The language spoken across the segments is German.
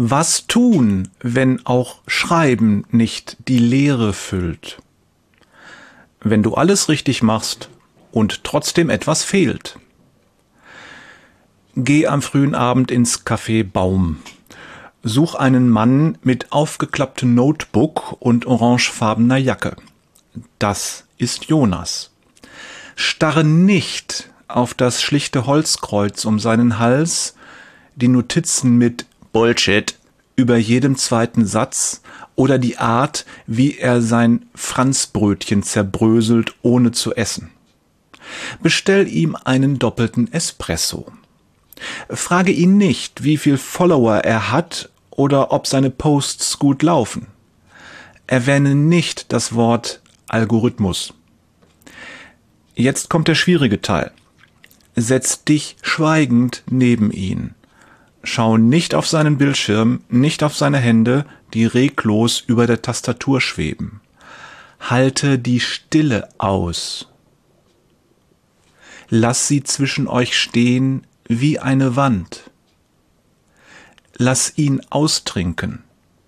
Was tun, wenn auch Schreiben nicht die Leere füllt? Wenn du alles richtig machst und trotzdem etwas fehlt. Geh am frühen Abend ins Café Baum. Such einen Mann mit aufgeklapptem Notebook und orangefarbener Jacke. Das ist Jonas. Starre nicht auf das schlichte Holzkreuz um seinen Hals, die Notizen mit Bullshit über jedem zweiten Satz oder die Art, wie er sein Franzbrötchen zerbröselt, ohne zu essen. Bestell ihm einen doppelten Espresso. Frage ihn nicht, wie viel Follower er hat oder ob seine Posts gut laufen. Erwähne nicht das Wort Algorithmus. Jetzt kommt der schwierige Teil. Setz dich schweigend neben ihn. Schau nicht auf seinen Bildschirm, nicht auf seine Hände, die reglos über der Tastatur schweben. Halte die Stille aus. Lass sie zwischen euch stehen wie eine Wand. Lass ihn austrinken.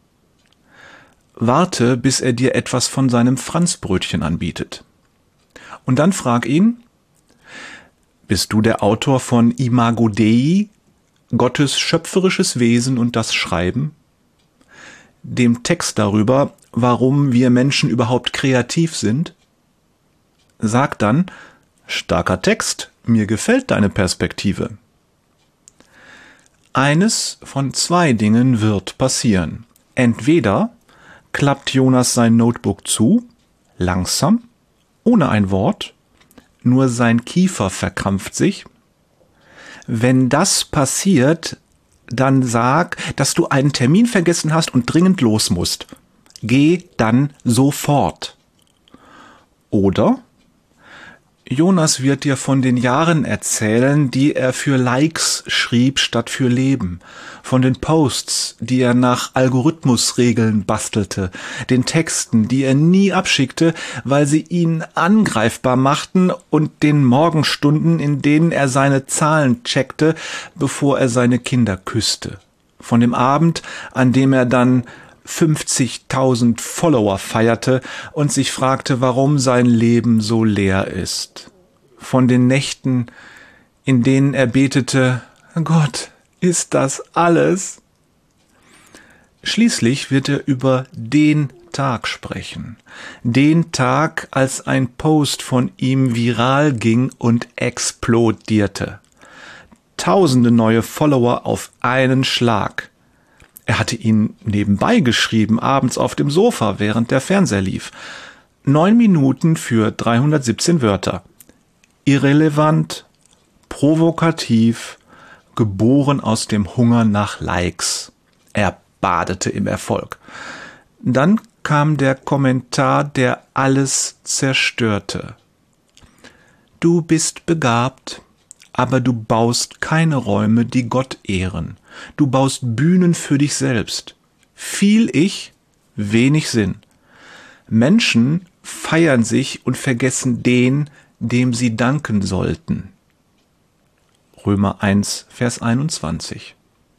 Warte, bis er dir etwas von seinem Franzbrötchen anbietet. Und dann frag ihn: Bist du der Autor von Imago Dei, Gottes schöpferisches Wesen und das Schreiben? Dem Text darüber, warum wir Menschen überhaupt kreativ sind? Sag dann: Starker Text, mir gefällt deine Perspektive. Eines von zwei Dingen wird passieren. Entweder klappt Jonas sein Notebook zu, langsam, ohne ein Wort, nur sein Kiefer verkrampft sich. Wenn das passiert, dann sag, dass du einen Termin vergessen hast und dringend los musst. Geh dann sofort. Oder Jonas wird dir von den Jahren erzählen, die er für Likes schrieb statt für Leben, von den Posts, die er nach Algorithmusregeln bastelte, den Texten, die er nie abschickte, weil sie ihn angreifbar machten, und den Morgenstunden, in denen er seine Zahlen checkte, bevor er seine Kinder küsste, von dem Abend, an dem er dann 50.000 Follower feierte und sich fragte, warum sein Leben so leer ist. Von den Nächten, in denen er betete: Gott, ist das alles? Schließlich wird er über den Tag sprechen. Den Tag, als ein Post von ihm viral ging und explodierte. Tausende neue Follower auf einen Schlag. Er hatte ihn nebenbei geschrieben, abends auf dem Sofa, während der Fernseher lief. 9 Minuten für 317 Wörter. Irrelevant, provokativ, geboren aus dem Hunger nach Likes. Er badete im Erfolg. Dann kam der Kommentar, der alles zerstörte. Du bist begabt, aber du baust keine Räume, die Gott ehren. Du baust Bühnen für dich selbst. Viel Ich, wenig Sinn. Menschen feiern sich und vergessen den, dem sie danken sollten. Römer 1, Vers 21.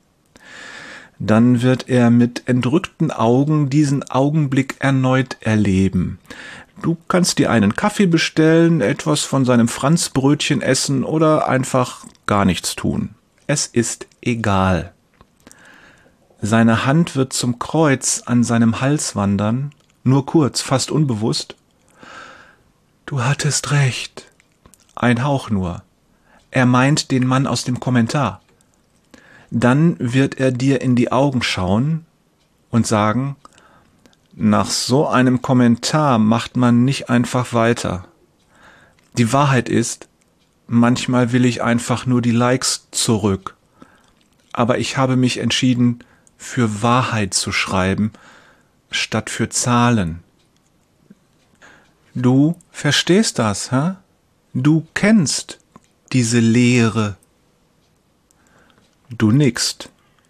Dann wird er mit entrückten Augen diesen Augenblick erneut erleben. Du kannst dir einen Kaffee bestellen, etwas von seinem Franzbrötchen essen oder einfach gar nichts tun. Es ist egal. Seine Hand wird zum Kreuz an seinem Hals wandern, nur kurz, fast unbewusst. Du hattest recht. Ein Hauch nur. Er meint den Mann aus dem Kommentar. Dann wird er dir in die Augen schauen und sagen: Nach so einem Kommentar macht man nicht einfach weiter. Die Wahrheit ist, manchmal will ich einfach nur die Likes zurück. Aber ich habe mich entschieden, für Wahrheit zu schreiben, statt für Zahlen. Du verstehst das, hä? Du kennst diese Leere. Du nickst.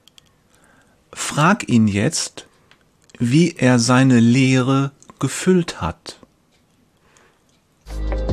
Frag ihn jetzt, wie er seine Leere gefüllt hat.